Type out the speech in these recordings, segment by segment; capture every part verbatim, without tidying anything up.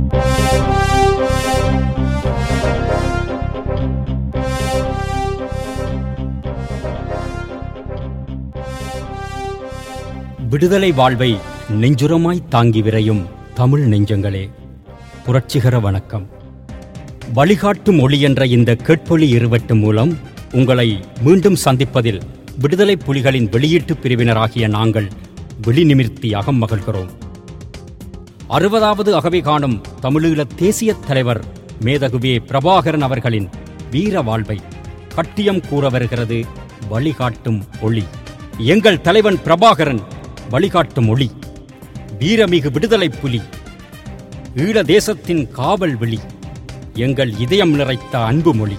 விடுதலை வாழ்வை நெஞ்சுரமாய் தாங்கி விரையும் தமிழ் நெஞ்சங்களே, புரட்சிகர வணக்கம். வழிகாட்டும் ஒளி என்ற இந்த கேட்பொலி இருவட்டு மூலம் உங்களை மீண்டும் சந்திப்பதில் விடுதலை புலிகளின் வெளியீட்டு பிரிவினராகிய நாங்கள் வெளிநிமிர்த்தியாக மகிழ்கிறோம். அறுபதாவது அகவை காணும் தமிழீழ தேசிய தலைவர் மேதகுவே பிரபாகரன் அவர்களின் வீர வாழ்வை கட்டியம் கூற வருகிறது வழிகாட்டும் ஒளி. எங்கள் தலைவன் பிரபாகரன் வழிகாட்டும் ஒளி, வீரமிகு விடுதலை புலி, ஈழ தேசத்தின் காவல் விழி, எங்கள் இதயம் நிறைத்த அன்பு மொழி,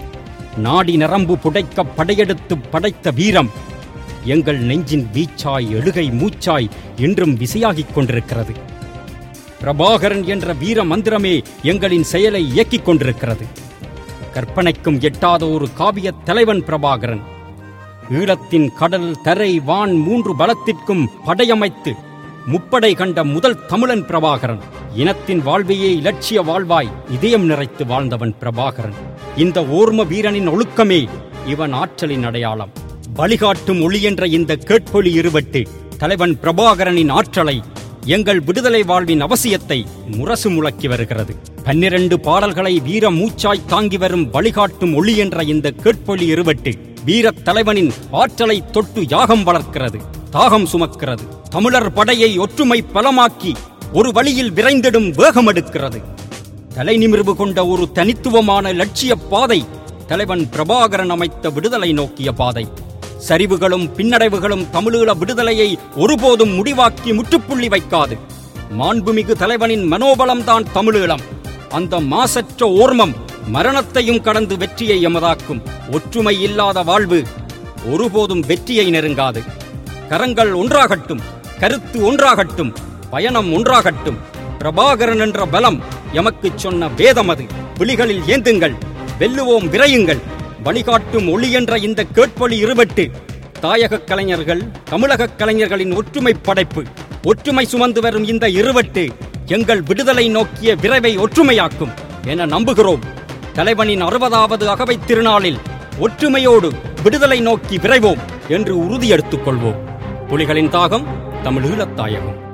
நாடி நரம்பு புடைக்க படையெடுத்து படைத்த வீரம் எங்கள் நெஞ்சின் வீச்சாய் எழுகை மூச்சாய் இன்றும் விசையாகிக் கொண்டிருக்கிறது. பிரபாகரன் என்ற வீர மந்திரமே எங்களின் செயலை இயக்கிக் கொண்டிருக்கிறது. கற்பனைக்கும் எட்டாத ஒரு காவிய தலைவன் பிரபாகரன். ஈழத்தின் கடல், தரை, வான் மூன்று பலத்திற்கும் படையமைத்து முப்படை கண்ட முதல் தமிழன் பிரபாகரன். இனத்தின் வாழ்வையே இலட்சிய வாழ்வாய் இதயம் நிறைத்து வாழ்ந்தவன் பிரபாகரன். இந்த ஓர்ம வீரனின் ஒழுக்கமே இவன் ஆற்றலின் அடையாளம். வழிகாட்டும் ஒளி என்ற இந்த கேட்பொலி இருவட்டு தலைவன் பிரபாகரனின் ஆற்றலை, எங்கள் விடுதலை வாழ்வின் அவசியத்தை முரசு முழக்கி வருகிறது. பன்னிரண்டு பாடல்களை வீர மூச்சாய் தாங்கி வரும் வழிகாட்டும் ஒளி என்ற இந்த கேட்பொலி இருவட்டு வீரத் தலைவனின் ஆற்றலை தொட்டு யாகம் வளர்க்கிறது, தாகம் சுமக்கிறது. தமிழர் படையை ஒற்றுமை பலமாக்கி ஒரு வழியில் விரைந்திடும் வேகம் எடுக்கிறது. தலை நிமிர்வு கொண்ட ஒரு தனித்துவமான லட்சிய பாதை தலைவன் பிரபாகரன் அமைத்த விடுதலை நோக்கிய பாதை. சரிவுகளும் பின்னடைவுகளும் தமிழீழ விடுதலையை ஒருபோதும் முடிவாக்கி முற்றுப்புள்ளி வைக்காது. மாண்புமிகு தலைவனின் மனோபலம்தான் தமிழீழம். அந்த மாசற்ற ஓர்மம் மரணத்தையும் கடந்து வெற்றியை எமதாக்கும். ஒற்றுமை இல்லாத வாழ்வு ஒருபோதும் வெற்றியை நெருங்காது. கரங்கள் ஒன்றாகட்டும், கருத்து ஒன்றாகட்டும், பயணம் ஒன்றாகட்டும். பிரபாகரன் என்ற பலம் எமக்கு சொன்ன வேதம் அது. விழிகளில் ஏந்துங்கள், வெல்லுவோம் விரையுங்கள். வழிகாட்டும் ஒளி என்ற இந்த கேட்பொலி இருவட்டு தாயக கலைஞர்கள், தமிழக கலைஞர்களின் ஒற்றுமை படைப்பு. ஒற்றுமை சுமந்து வரும் இந்த இருவட்டு எங்கள் விடுதலை நோக்கிய விரைவை ஒற்றுமையாக்கும் என நம்புகிறோம். தலைவனின் அறுபதாவது அகவை திருநாளில் ஒற்றுமையோடு விடுதலை நோக்கி விரைவோம் என்று உறுதி எடுத்துக் கொள்வோம். புலிகளின் தாகம் தமிழீழத் தாயகம்.